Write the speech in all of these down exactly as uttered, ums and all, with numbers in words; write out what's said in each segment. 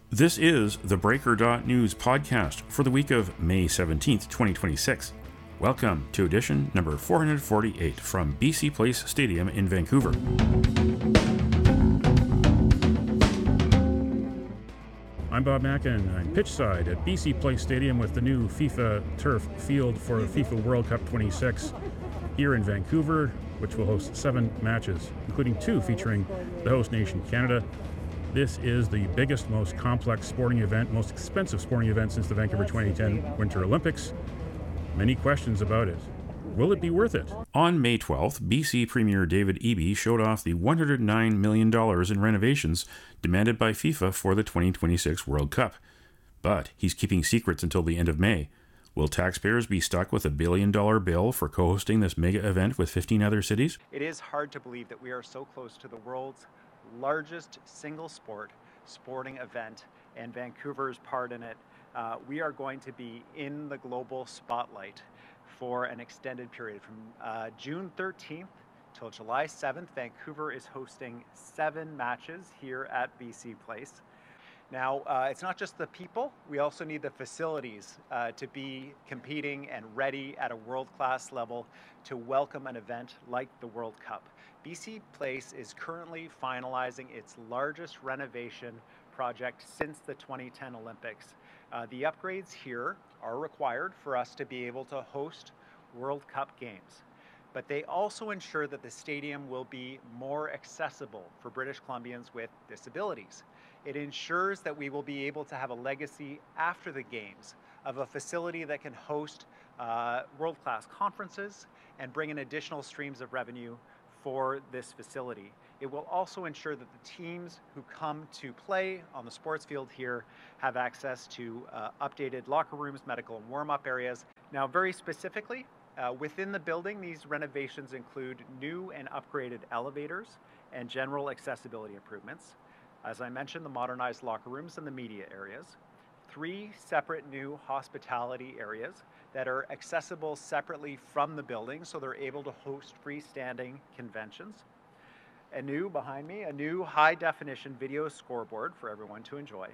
This is the Breaker dot News podcast for the week of May seventeenth, twenty twenty-six. Welcome to edition number four hundred forty-eight from B C Place Stadium in Vancouver. I'm Bob Mackin. I'm pitchside at B C Place Stadium with the new FIFA turf field for FIFA World Cup twenty-six here in Vancouver, which will host seven matches, including two featuring the host nation, Canada. This is the biggest, most complex sporting event, most expensive sporting event since the Vancouver twenty ten Winter Olympics. Many questions about it. Will it be worth it? On May twelfth, B C Premier David Eby showed off the one hundred nine million dollars in renovations demanded by FIFA for the twenty twenty-six World Cup. But he's keeping secrets until the end of May. Will taxpayers be stuck with a billion dollar bill for co-hosting this mega event with fifteen other cities? It is hard to believe that we are so close to the world's largest single sport sporting event and Vancouver's part in it. Uh, we are going to be in the global spotlight for an extended period from uh, June thirteenth till July seventh. Vancouver is hosting seven matches here at B C Place. Now, uh, it's not just the people, we also need the facilities uh, to be competing and ready at a world-class level to welcome an event like the World Cup. B C Place is currently finalizing its largest renovation project since the twenty ten Olympics. Uh, the upgrades here are required for us to be able to host World Cup games, but they also ensure that the stadium will be more accessible for British Columbians with disabilities. It ensures that we will be able to have a legacy after the games of a facility that can host uh, world-class conferences and bring in additional streams of revenue for this facility. It will also ensure that the teams who come to play on the sports field here have access to uh, updated locker rooms, medical and warm-up areas. Now, very specifically, uh, within the building, these renovations include new and upgraded elevators and general accessibility improvements. As I mentioned, the modernized locker rooms and the media areas. Three separate new hospitality areas that are accessible separately from the building, so they're able to host freestanding conventions. A new, behind me, a new high-definition video scoreboard for everyone to enjoy.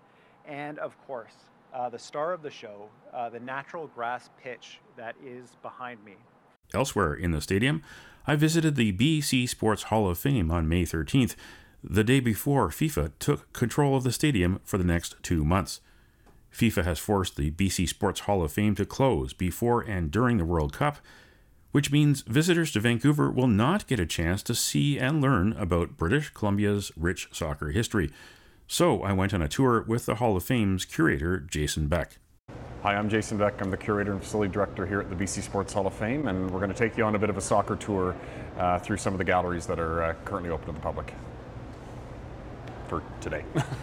And of course, uh, the star of the show, uh, the natural grass pitch that is behind me. Elsewhere in the stadium, I visited the B C Sports Hall of Fame on May thirteenth, the day before FIFA took control of the stadium for the next two months. FIFA has forced the B C Sports Hall of Fame to close before and during the World Cup, which means visitors to Vancouver will not get a chance to see and learn about British Columbia's rich soccer history. So I went on a tour with the Hall of Fame's curator, Jason Beck. Hi, I'm Jason Beck. I'm the curator and facility director here at the B C Sports Hall of Fame, and we're going to take you on a bit of a soccer tour uh, through some of the galleries that are uh, currently open to the public for today.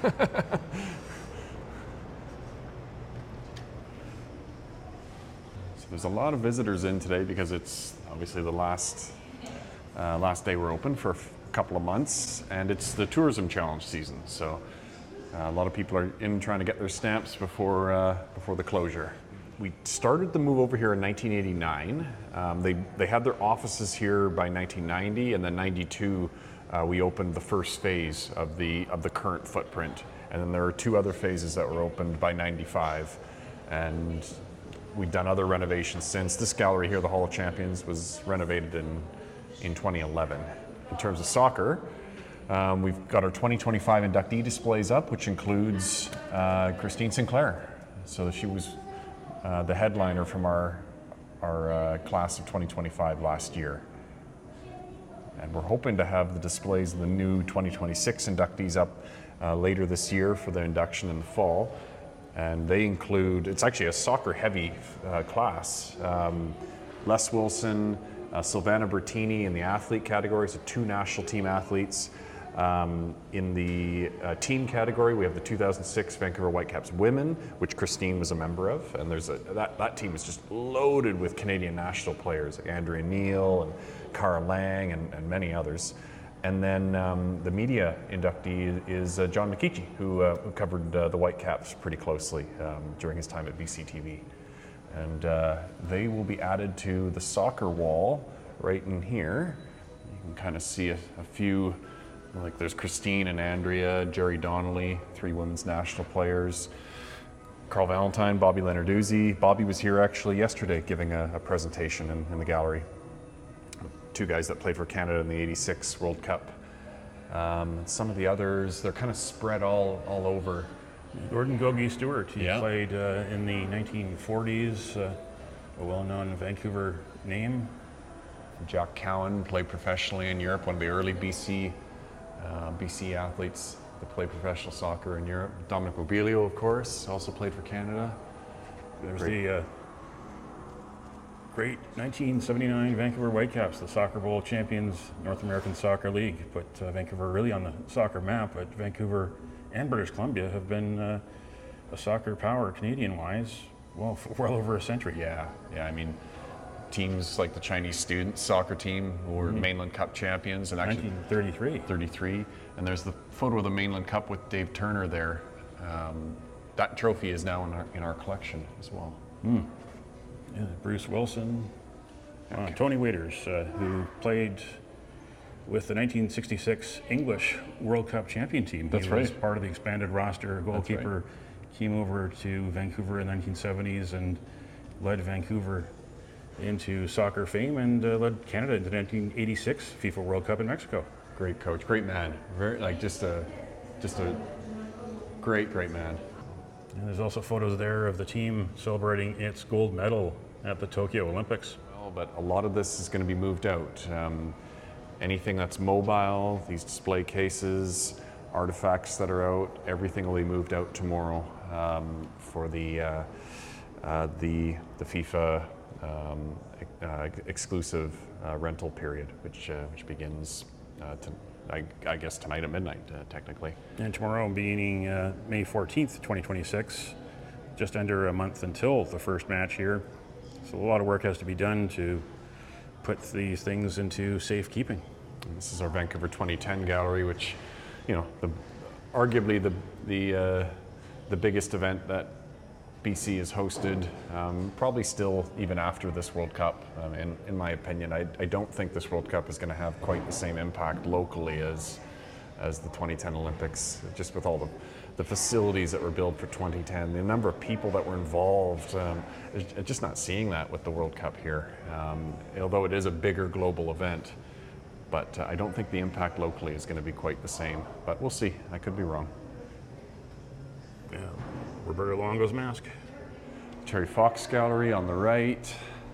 So there's a lot of visitors in today because it's obviously the last uh, last day we're open for a f- couple of months, and it's the tourism challenge season. So uh, a lot of people are in trying to get their stamps before uh, before the closure. We started the move over here in nineteen eighty-nine. Um, they they had their offices here by nineteen ninety, and then ninety-two. Uh, we opened the first phase of the of the current footprint, and then there are two other phases that were opened by ninety-five, and we've done other renovations since. This gallery here, the Hall of Champions, was renovated in in twenty eleven. In terms of soccer, um, we've got our twenty twenty-five inductee displays up, which includes uh, Christine Sinclair. So she was uh, the headliner from our our uh, class of twenty twenty-five last year. And we're hoping to have the displays of the new twenty twenty-six inductees up uh, later this year for their induction in the fall. And they include, it's actually a soccer-heavy uh, class. Um, Les Wilson, uh, Silvana Bertini in the athlete category, so two national team athletes. Um, in the uh, team category, we have the two thousand six Vancouver Whitecaps women, which Christine was a member of, and there's a, that, that team is just loaded with Canadian national players, like Andrea Neal and Cara Lang and, and many others. And then um, the media inductee is uh, John McKeechee, who, uh, who covered uh, the Whitecaps pretty closely um, during his time at B C T V. And uh, they will be added to the soccer wall right in here. You can kind of see a, a few Like there's Christine and Andrea, Jerry Donnelly, three women's national players. Carl Valentine, Bobby Lenarduzzi. Bobby was here actually yesterday giving a, a presentation in, in the gallery. Two guys that played for Canada in the eighty-six World Cup. Um, some of the others, they're kind of spread all, all over. Gordon Gogi Stewart, he Yeah. played uh, in the nineteen forties, uh, a well-known Vancouver name. Jack Cowan played professionally in Europe, one of the early B C uh, B C athletes that played professional soccer in Europe. Dominic Mobilio, of course, also played for Canada. There's Great. the uh, great nineteen seventy-nine Vancouver Whitecaps, the Soccer Bowl champions, North American Soccer League. Put uh, Vancouver really on the soccer map, but Vancouver and British Columbia have been uh, a soccer power Canadian-wise, well, for well over a century. Yeah, yeah. I mean, teams like the Chinese students soccer team who were Mm-hmm. Mainland Cup champions, and actually nineteen thirty-three. thirty-three. And there's the photo of the Mainland Cup with Dave Turner there. Um, that trophy is now in our in our collection as well. Yeah, Bruce Wilson, uh, Tony Waiters, uh, who played with the nineteen sixty-six English World Cup champion team. That's he was right. part of the expanded roster. A goalkeeper came over to Vancouver in the nineteen seventies and led Vancouver into soccer fame and uh, led Canada into the nineteen eighty-six FIFA World Cup in Mexico. Great coach, great man. Very like just a just a great great man. And there's also photos there of the team celebrating its gold medal at the Tokyo Olympics. Well, but a lot of this is going to be moved out. Um, anything that's mobile, these display cases, artifacts that are out, everything will be moved out tomorrow um, for the uh, uh, the the FIFA um, uh, exclusive uh, rental period, which uh, which begins uh, to, I, I guess tonight at midnight, uh, technically. And tomorrow being uh, May fourteenth, twenty twenty-six, just under a month until the first match here. So a lot of work has to be done to put these things into safekeeping. And this is our Vancouver twenty ten gallery, which, you know, the, arguably the the uh, the biggest event that B C has hosted, um, probably still even after this World Cup. Um, in, in my opinion, I, I don't think this World Cup is going to have quite the same impact locally as as the twenty ten Olympics, just with all the, the facilities that were built for twenty ten, the number of people that were involved. Um, just not seeing that with the World Cup here, um, although it is a bigger global event. But uh, I don't think the impact locally is going to be quite the same. But we'll see. I could be wrong. Yeah. Roberto Longo's mask. Terry Fox Gallery on the right.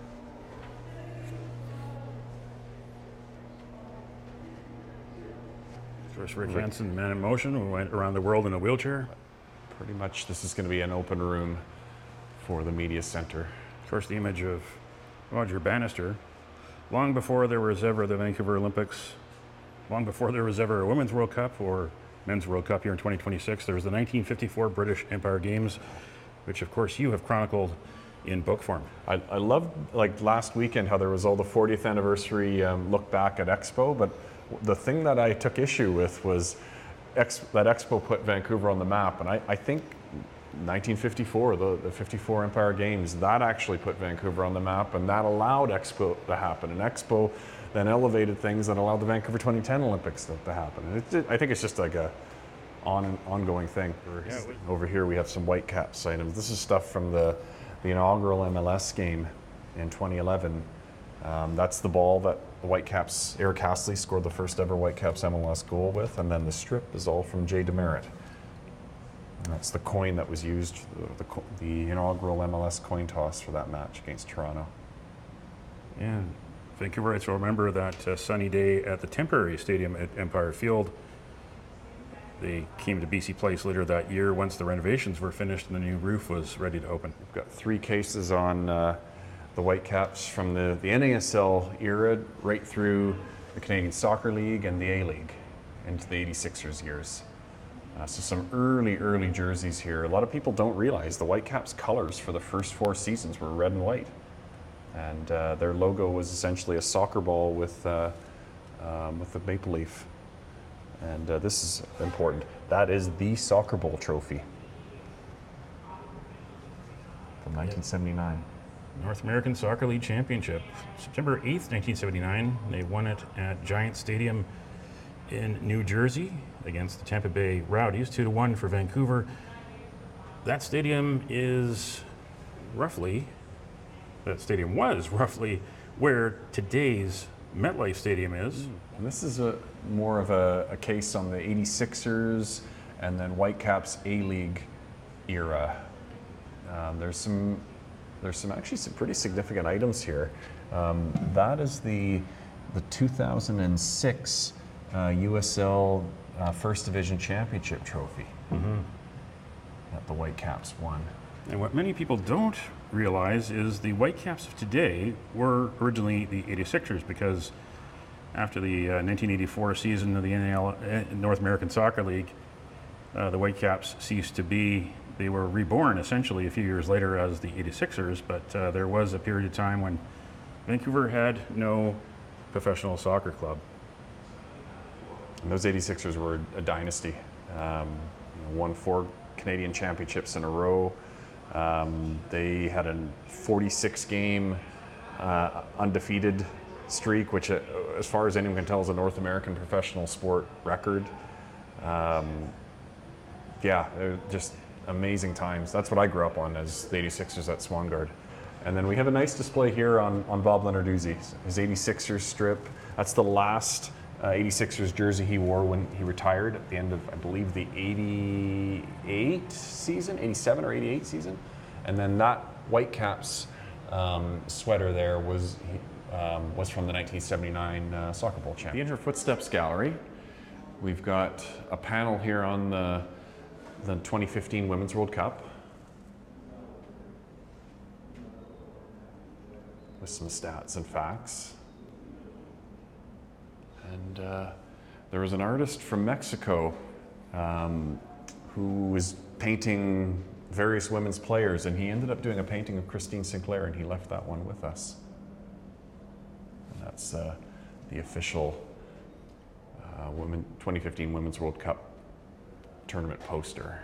Of course, Rick Hansen, man in motion, who went around the world in a wheelchair. Pretty much this is going to be an open room for the media center. Of course, the image of Roger Bannister. Long before there was ever the Vancouver Olympics, long before there was ever a Women's World Cup or Men's World Cup here in twenty twenty-six, there was the nineteen fifty-four British Empire Games, which of course you have chronicled in book form. I, I loved, like last weekend, how there was all the fortieth anniversary um, look back at Expo, but the thing that I took issue with was Ex- that Expo put Vancouver on the map, and I, I think nineteen fifty-four, the, the fifty-four Empire Games, that actually put Vancouver on the map, and that allowed Expo to happen. And Expo then elevated things that allowed the Vancouver twenty ten Olympics to, to happen. And it, it, I think it's just like a on ongoing thing. Yeah, we- Over here we have some Whitecaps items. This is stuff from the, the inaugural M L S game in twenty eleven. Um, that's the ball that the Whitecaps, Eric Hastley scored the first ever Whitecaps M L S goal with, and then the strip is all from Jay Demerit. And that's the coin that was used, the, the, the inaugural M L S coin toss for that match against Toronto. Yeah, Vancouverites will remember that uh, sunny day at the temporary stadium at Empire Field. They came to B C Place later that year once the renovations were finished and the new roof was ready to open. We've got three cases on uh, the Whitecaps from the, the N A S L era right through the Canadian Soccer League and the A-League into the eighty-sixers years. Uh, so some early, early jerseys here. A lot of people don't realize the Whitecaps colors for the first four seasons were red and white. And uh, their logo was essentially a soccer ball with, uh, um, with the maple leaf. And uh, this is important. That is the Soccer Bowl trophy from nineteen seventy-nine. North American Soccer League Championship, September eighth, nineteen seventy-nine. They won it at Giant Stadium in New Jersey against the Tampa Bay Rowdies, two to one for Vancouver. That stadium is roughly, that stadium was roughly where today's MetLife Stadium is. And this is a more of a, a case on the eighty-sixers and then Whitecaps A-League era. Um, there's some, there's some actually some pretty significant items here. Um, that is the the two thousand six uh, U S L uh, First Division Championship trophy Mm-hmm. that the Whitecaps won. And what many people don't realize is the Whitecaps of today were originally the eighty-sixers, because after the uh, nineteen eighty-four season of the N A L, uh, North American Soccer League, uh, the Whitecaps ceased to be. They were reborn essentially a few years later as the eighty-sixers, but uh, there was a period of time when Vancouver had no professional soccer club. And those eighty-sixers were a dynasty. Um, you know, won four Canadian championships in a row. Um, they had a forty-six game uh, undefeated streak, which, uh, as far as anyone can tell, is a North American professional sport record. Um, yeah, they're just amazing times. That's what I grew up on, as the eighty-sixers at Swangard. And then we have a nice display here on, on Bob Lenarduzzi, his eighty-sixers strip. That's the last uh, eighty-sixers jersey he wore when he retired at the end of, I believe, the eighty-eight season, eighty-seven or eighty-eight season. And then that Whitecaps um, sweater there was um, was from the nineteen seventy-nine uh, Soccer Bowl champion. The Inter Footsteps Gallery. We've got a panel here on the the twenty fifteen Women's World Cup with some stats and facts. And uh, there was an artist from Mexico um, who was painting various women's players, and he ended up doing a painting of Christine Sinclair, and he left that one with us. And that's uh, the official uh, women, twenty fifteen Women's World Cup tournament poster.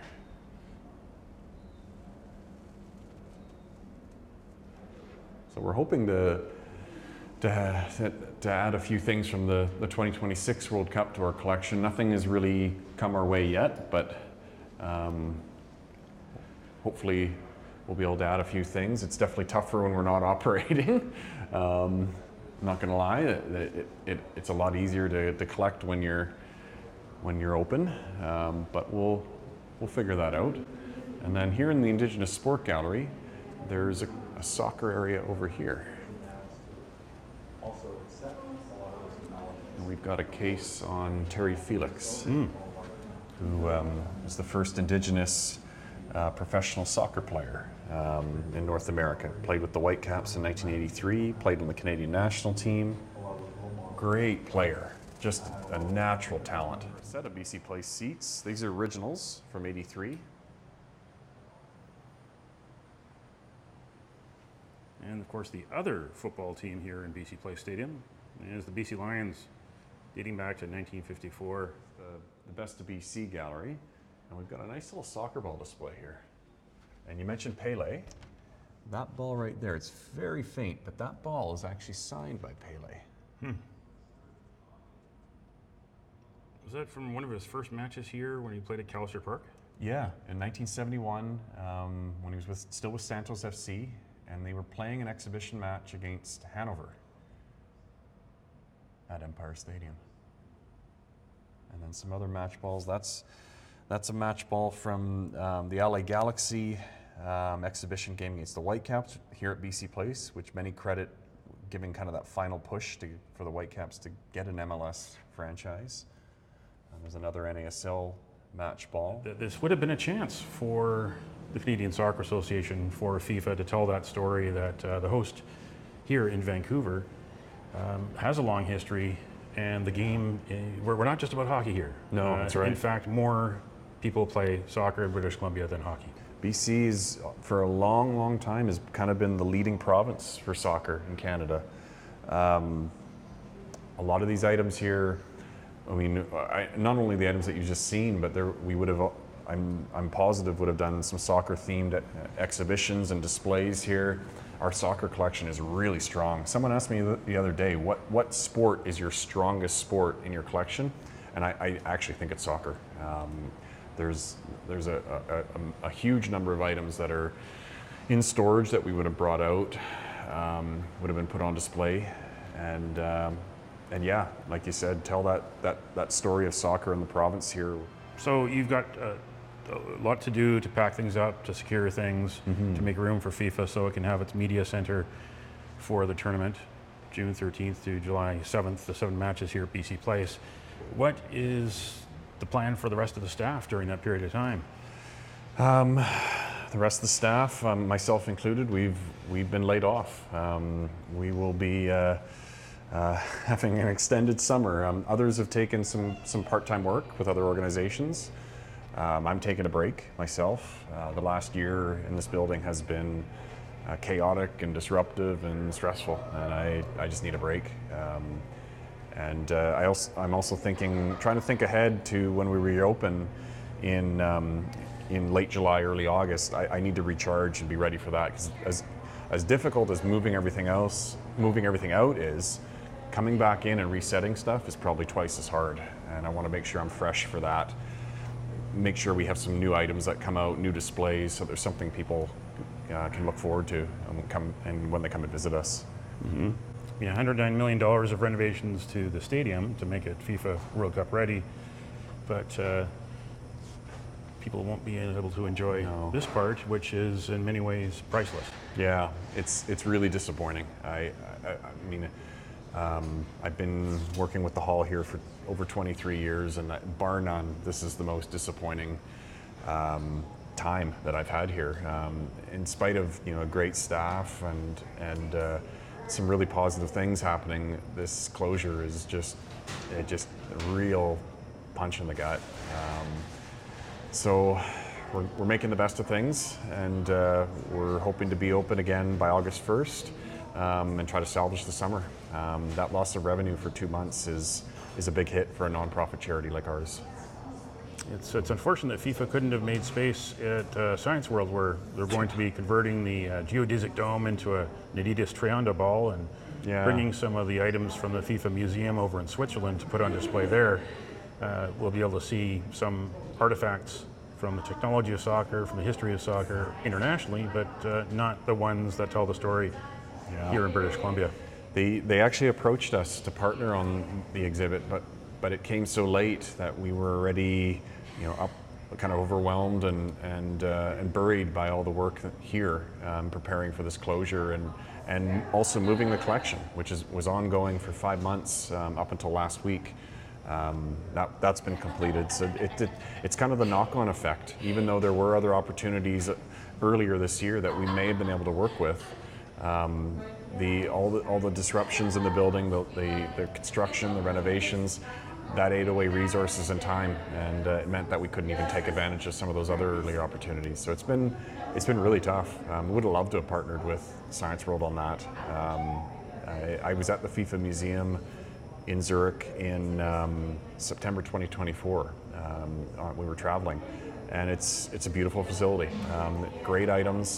So we're hoping to to, to add a few things from the, the twenty twenty-six World Cup to our collection. Nothing has really come our way yet, but um, hopefully we'll be able to add a few things. It's definitely tougher when we're not operating. um, I'm not gonna lie, it, it, it, it's a lot easier to, to collect when you're when you're open, um, but we'll we'll figure that out. And then here in the Indigenous Sport Gallery, there's a, a soccer area over here. And we've got a case on Terry Felix, Mm. who um, was the first Indigenous uh, professional soccer player um, in North America. Played with the Whitecaps in nineteen eighty-three, played on the Canadian national team. Great player, just a natural talent. A set of B C Place seats. These are originals from eighty-three. And of course, the other football team here in B C Place Stadium is the B C Lions, dating back to nineteen fifty-four. The, the Best of B C gallery. And we've got a nice little soccer ball display here. And you mentioned Pele. That ball right there, it's very faint, but that ball is actually signed by Pele. Hmm. Was that from one of his first matches here when he played at Callister Park? Yeah, in nineteen seventy-one, um, when he was with, still with Santos F C, and they were playing an exhibition match against Hanover at Empire Stadium. And then some other match balls. That's that's a match ball from um, the L A Galaxy um, exhibition game against the Whitecaps here at B C Place, which many credit giving kind of that final push to, for the Whitecaps to get an M L S franchise. And there's another N A S L match ball. This would have been a chance for the Canadian Soccer Association, for FIFA, to tell that story that uh, the host here in Vancouver um, has a long history, and the game, uh, we're, we're not just about hockey here. No, uh, that's right. In fact, more people play soccer in British Columbia than hockey. B C's, for a long, long time, has kind of been the leading province for soccer in Canada. Um, a lot of these items here, I mean, I, not only the items that you've just seen, but there we would have, I'm, I'm positive, would have done some soccer-themed exhibitions and displays here. Our soccer collection is really strong. Someone asked me the other day, what, what sport is your strongest sport in your collection? and I, I actually think it's soccer. Um, there's there's a, a, a, a huge number of items that are in storage that we would have brought out, um, would have been put on display, and um, and yeah, like you said, tell that, that, that story of soccer in the province here. So you've got uh, a lot to do to pack things up, to secure things, mm-hmm. to make room for FIFA so it can have its media center for the tournament, June thirteenth to July seventh, the seven matches here at B C Place. What is the plan for the rest of the staff during that period of time? Um, the rest of the staff, um, myself included, we've we've been laid off. Um, we will be uh, uh, having an extended summer. Um, others have taken some some part-time work with other organizations. Um, I'm taking a break myself. Uh, the last year in this building has been uh, chaotic and disruptive and stressful, and I, I just need a break. Um, and uh, I also, I'm also thinking, trying to think ahead to when we reopen in um, in late July, early August. I, I need to recharge and be ready for that, because as as difficult as moving everything else, moving everything out is, coming back in and resetting stuff is probably twice as hard. And I want to make sure I'm fresh for that. Make sure we have some new items that come out, new displays, so there's something people uh, can look forward to and, come, and when they come and visit us. Mm-hmm. Yeah, one hundred nine million dollars of renovations to the stadium to make it FIFA World Cup ready, but uh, people won't be able to enjoy no. this part, which is in many ways priceless. Yeah, it's it's really disappointing. I, I, I mean, um, I've been working with the hall here for over twenty-three years, and bar none, this is the most disappointing um, time that I've had here. Um, in spite of you know great staff and and uh, some really positive things happening, this closure is just it just a real punch in the gut. Um, so we're, we're making the best of things, and uh, we're hoping to be open again by August first um, and try to salvage the summer. Um, that loss of revenue for two months is is a big hit for a nonprofit charity like ours. It's it's unfortunate that FIFA couldn't have made space at uh, Science World, where they're going to be converting the uh, geodesic dome into a, an Adidas Trianda ball, and yeah. bringing some of the items from the FIFA museum over in Switzerland to put on display there. Uh, we'll be able to see some artifacts from the technology of soccer, from the history of soccer internationally, but uh, not the ones that tell the story yeah. here in British Columbia. They, they actually approached us to partner on the exhibit, but but it came so late that we were already, you know, up, kind of overwhelmed and and uh, and buried by all the work here, um, preparing for this closure, and and also moving the collection, which is was ongoing for five months um, up until last week. Um, that that's been completed. So it, it it's kind of the knock-on effect. Even though there were other opportunities earlier this year that we may have been able to work with. Um, the all the all the disruptions in the building, the the, the construction, the renovations, that ate away resources and time, and uh, it meant that we couldn't even take advantage of some of those other earlier opportunities. So it's been it's been really tough. Um, we would have loved to have partnered with Science World on that. Um, I, I was at the FIFA Museum in Zurich in um, September twenty twenty-four. Um, we were traveling, and it's it's a beautiful facility. Um, great items.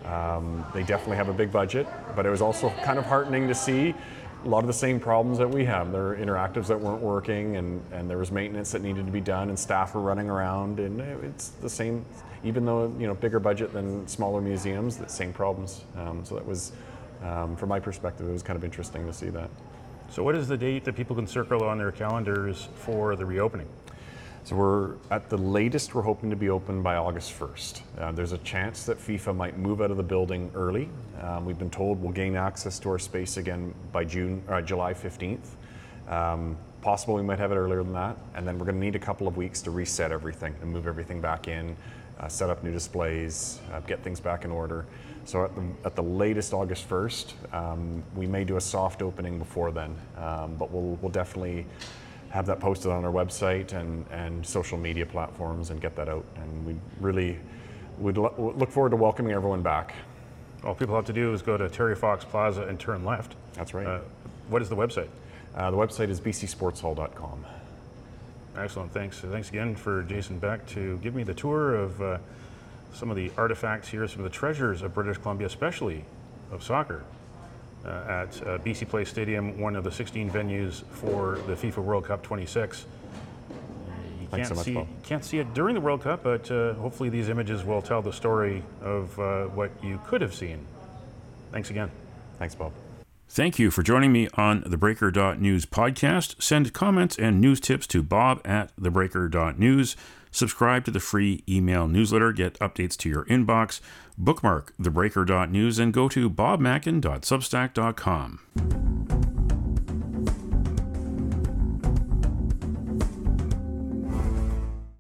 Um, they definitely have a big budget, but it was also kind of heartening to see a lot of the same problems that we have. There were interactives that weren't working, and, and there was maintenance that needed to be done, and staff were running around, and it's the same, even though, you know, bigger budget than smaller museums, the same problems. Um, so that was, um, from my perspective, it was kind of interesting to see that. So what is the date that people can circle on their calendars for the reopening? So we're, at the latest, we're hoping to be open by August first. Uh, there's a chance that FIFA might move out of the building early. Um, we've been told we'll gain access to our space again by June, or July fifteenth. Um, possible we might have it earlier than that. And then we're gonna need a couple of weeks to reset everything and move everything back in, uh, set up new displays, uh, get things back in order. So at the, at the latest August first, um, we may do a soft opening before then, um, but we'll, we'll definitely have that posted on our website and, and social media platforms and get that out. And we really would lo- look forward to welcoming everyone back. All people have to do is go to Terry Fox Plaza and turn left. That's right. Uh, what is the website? Uh, the website is b c sports hall dot com. Excellent, thanks. Thanks again for Jason Beck to give me the tour of uh, some of the artifacts here, some of the treasures of British Columbia, especially of soccer. Uh, at uh, B C Place Stadium, one of the sixteen venues for the FIFA World Cup twenty-six. Thanks so Can't much, see, Bob. can't see it during the World Cup, but uh, hopefully these images will tell the story of uh, what you could have seen. Thanks again. Thanks, Bob. Thank you for joining me on the Breaker dot news podcast. Send comments and news tips to bob at the breaker dot news. Subscribe to the free email newsletter. Get updates to your inbox. Bookmark the breaker dot news and go to bob mackin dot substack dot com.